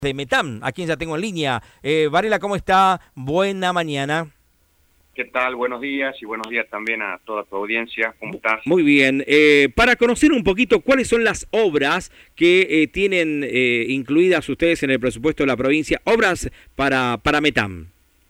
de Metam, a quien ya tengo en línea. Varela, ¿cómo está? Buena mañana. ¿Qué tal? Buenos días y buenos días también a toda tu audiencia. ¿Cómo estás? Muy bien. Para conocer un poquito cuáles son las obras que tienen incluidas ustedes en el presupuesto de la provincia, obras para Metam.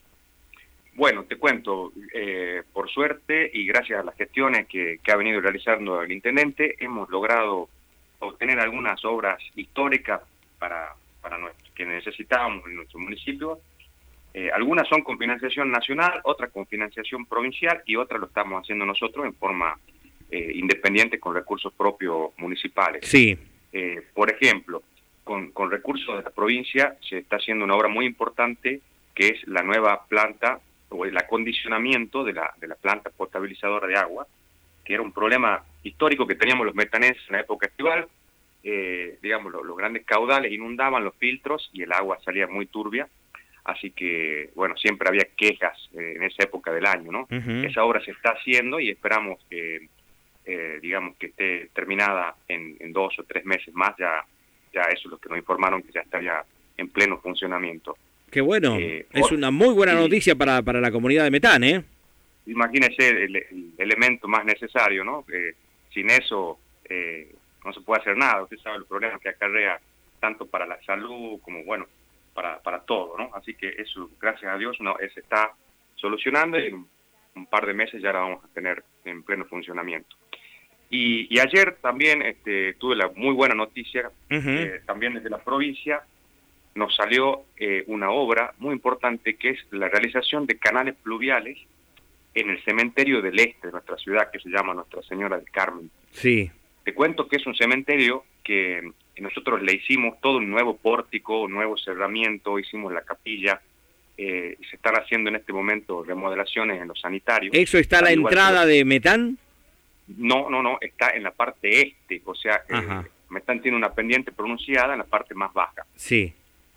Bueno, te cuento, por suerte y gracias a las gestiones que ha venido realizando el intendente, hemos logrado obtener algunas obras históricas para que necesitábamos en nuestro municipio. Algunas son con financiación nacional, otras con financiación provincial y otras lo estamos haciendo nosotros en forma independiente con recursos propios municipales. Sí. Por ejemplo, con recursos de la provincia se está haciendo una obra muy importante que es la nueva planta o el acondicionamiento de la planta potabilizadora de agua, que era un problema histórico que teníamos los metanenses en la época estival. Digamos, los grandes caudales inundaban los filtros y el agua salía muy turbia, así que, bueno, siempre había quejas en esa época del año, ¿no? Esa obra se está haciendo y esperamos que, digamos, que esté terminada en 2 o 3 meses más, ya eso es lo que nos informaron, que ya está ya en pleno funcionamiento. Qué bueno, es una muy buena noticia para la comunidad de Metán, ¿eh? Imagínese el elemento más necesario, ¿no? Sin eso no se puede hacer nada. Usted sabe los problemas que acarrea tanto para la salud como, bueno, para todo, ¿no? Así que eso, gracias a Dios, se está solucionando y en un par de meses ya la vamos a tener en pleno funcionamiento. Y ayer también tuve la muy buena noticia, también desde la provincia nos salió una obra muy importante que es la realización de canales pluviales en el cementerio del este de nuestra ciudad, que se llama Nuestra Señora del Carmen. Sí. Te cuento que es un cementerio que nosotros le hicimos todo un nuevo pórtico, un nuevo cerramiento, hicimos la capilla, se están haciendo en este momento remodelaciones en los sanitarios. ¿Eso está a la entrada de Metán? No, está en la parte este, o sea, Metán tiene una pendiente pronunciada en la parte más baja. Sí.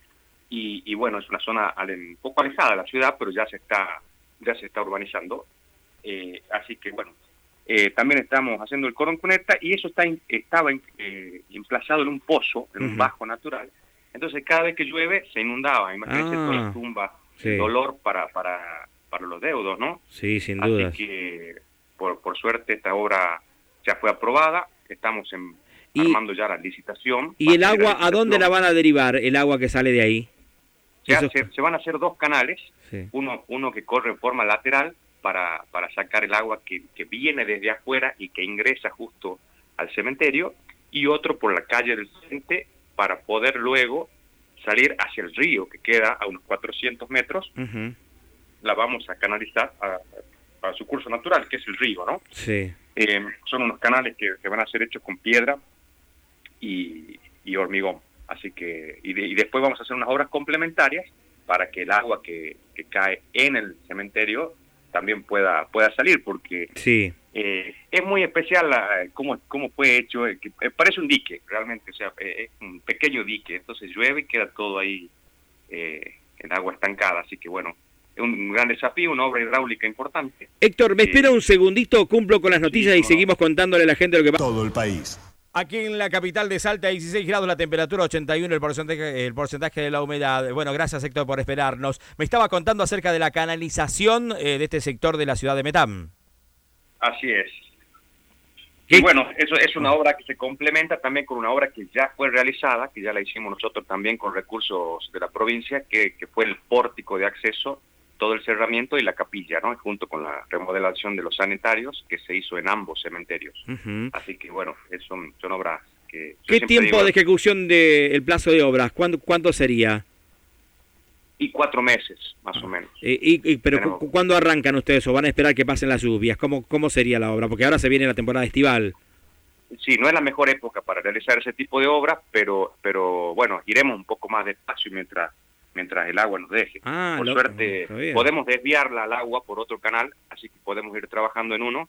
Y bueno, es una zona un poco alejada de la ciudad, pero ya se está urbanizando, así que bueno, también estamos haciendo el cordón cuneta y eso estaba emplazado en un pozo, en un bajo natural. Entonces cada vez que llueve se inundaba. Imagínense todas las tumbas, el dolor para los deudos, ¿no? Sí, sin duda. Así que por suerte esta obra ya fue aprobada, estamos armando ya la licitación. ¿Y el agua a dónde la van a derivar, el agua que sale de ahí? Se van a hacer 2 canales, sí. uno que corre en forma lateral para sacar el agua que viene desde afuera y que ingresa justo al cementerio, y otro por la calle del frente para poder luego salir hacia el río que queda a unos 400 metros. La vamos a canalizar a su curso natural, que es el río, ¿no? Sí. Son unos canales que van a ser hechos con piedra y hormigón. Así que y después vamos a hacer unas obras complementarias para que el agua que cae en el cementerio también pueda salir, porque sí. Es muy especial cómo fue hecho, que parece un dique realmente, o sea, es un pequeño dique, entonces llueve y queda todo ahí en agua estancada, así que bueno, es un gran desafío, una obra hidráulica importante. Héctor, me espera un segundito, cumplo con las noticias y seguimos contándole a la gente lo que pasa. Todo el país. Aquí en la capital de Salta, 16 grados, la temperatura 81, el porcentaje de la humedad. Bueno, gracias Héctor por esperarnos. Me estaba contando acerca de la canalización de este sector de la ciudad de Metam. Así es. Y bueno, eso es una obra que se complementa también con una obra que ya fue realizada, que ya la hicimos nosotros también con recursos de la provincia, que fue el pórtico de acceso, todo el cerramiento y la capilla, ¿no? Junto con la remodelación de los sanitarios que se hizo en ambos cementerios. Así que bueno, son obras que... ¿Qué tiempo de ejecución del plazo de obras? ¿Cuánto sería? Y 4 meses, más o menos. Pero ¿cuándo arrancan ustedes o van a esperar que pasen las lluvias? ¿Cómo sería la obra? Porque ahora se viene la temporada estival. Sí, no es la mejor época para realizar ese tipo de obras, pero bueno, iremos un poco más despacio mientras el agua nos deje. Por suerte podemos desviarla al agua por otro canal, así que podemos ir trabajando en uno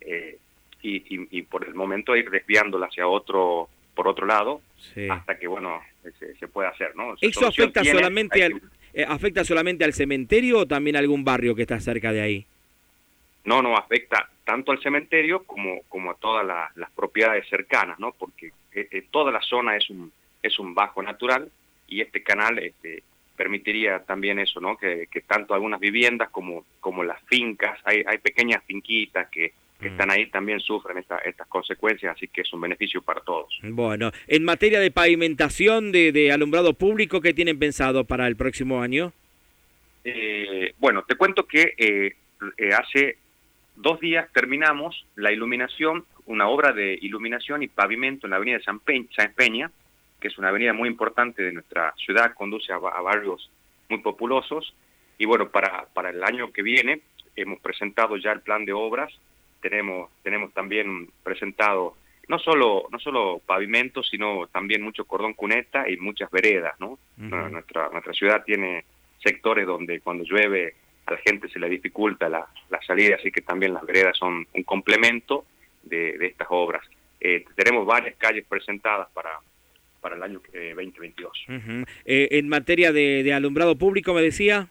y por el momento ir desviándola hacia otro, por otro lado, hasta que bueno se pueda hacer, ¿no? ¿Eso afecta solamente al cementerio o también a algún barrio que está cerca de ahí? No, afecta tanto al cementerio como a todas las propiedades cercanas, ¿no? Porque toda la zona es un bajo natural y este canal permitiría también eso, ¿no? Que tanto algunas viviendas como las fincas, hay pequeñas finquitas que están ahí, también sufren estas consecuencias, así que es un beneficio para todos. Bueno, en materia de pavimentación, de alumbrado público, ¿qué tienen pensado para el próximo año? Bueno, te cuento que hace 2 días terminamos la iluminación, una obra de iluminación y pavimento en la avenida San Peña, que es una avenida muy importante de nuestra ciudad, conduce a barrios muy populosos, y bueno, para el año que viene hemos presentado ya el plan de obras. Tenemos también presentado no solo pavimento, sino también mucho cordón cuneta y muchas veredas, ¿no? Uh-huh. Nuestra ciudad tiene sectores donde cuando llueve a la gente se le dificulta la salida, así que también las veredas son un complemento de estas obras. Tenemos varias calles presentadas para el año 2022. Uh-huh. En materia de alumbrado público, me decía.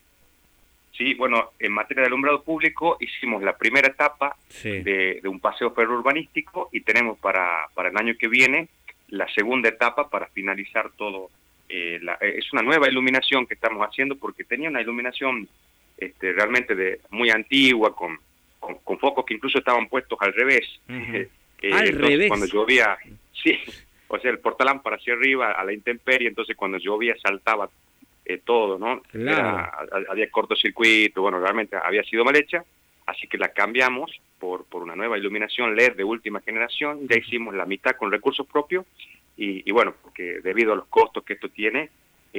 Sí, bueno, en materia de alumbrado público hicimos la primera etapa de un paseo ferrourbanístico y tenemos para el año que viene la segunda etapa para finalizar todo. Es una nueva iluminación que estamos haciendo porque tenía una iluminación realmente muy antigua, con focos que incluso estaban puestos al revés. Uh-huh. Al revés. Cuando llovía, sí, o sea, el portalámpara hacia arriba a la intemperie, entonces cuando llovía saltaba todo, ¿no? Claro. Había cortocircuito, bueno, realmente había sido mal hecha, así que la cambiamos por una nueva iluminación LED de última generación. Ya hicimos la mitad con recursos propios y bueno, porque debido a los costos que esto tiene,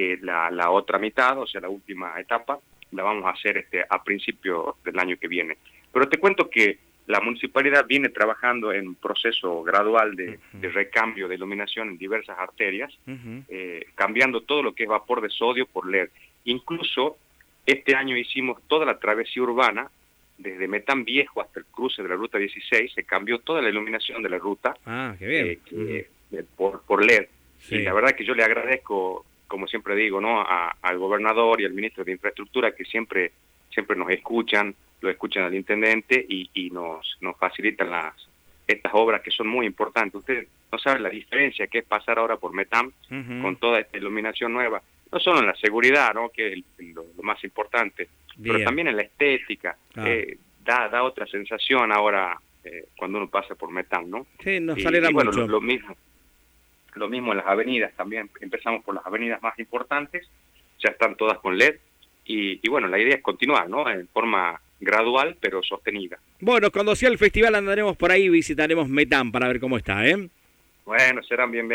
la otra mitad, o sea, la última etapa, la vamos a hacer a principios del año que viene. Pero te cuento que la municipalidad viene trabajando en un proceso gradual de recambio de iluminación en diversas arterias, cambiando todo lo que es vapor de sodio por LED. Incluso este año hicimos toda la travesía urbana, desde Metán Viejo hasta el cruce de la ruta 16, se cambió toda la iluminación de la ruta. Ah, qué bien. Por LED. Sí. Y la verdad que yo le agradezco, como siempre digo, ¿no? Al gobernador y al ministro de Infraestructura, que siempre nos escuchan, lo escuchan al intendente y nos facilitan estas obras que son muy importantes. Ustedes no saben la diferencia que es pasar ahora por Metán con toda esta iluminación nueva, no solo en la seguridad, ¿no? Que es lo más importante, pero también en la estética. Da otra sensación ahora cuando uno pasa por Metán, ¿no? Sí, nos alegra bueno, mucho. Lo mismo en las avenidas, también empezamos por las avenidas más importantes, ya están todas con LED, y bueno, la idea es continuar, ¿no? En forma gradual, pero sostenida. Bueno, cuando sea el festival andaremos por ahí y visitaremos Metán para ver cómo está, ¿eh? Bueno, serán bienvenidos.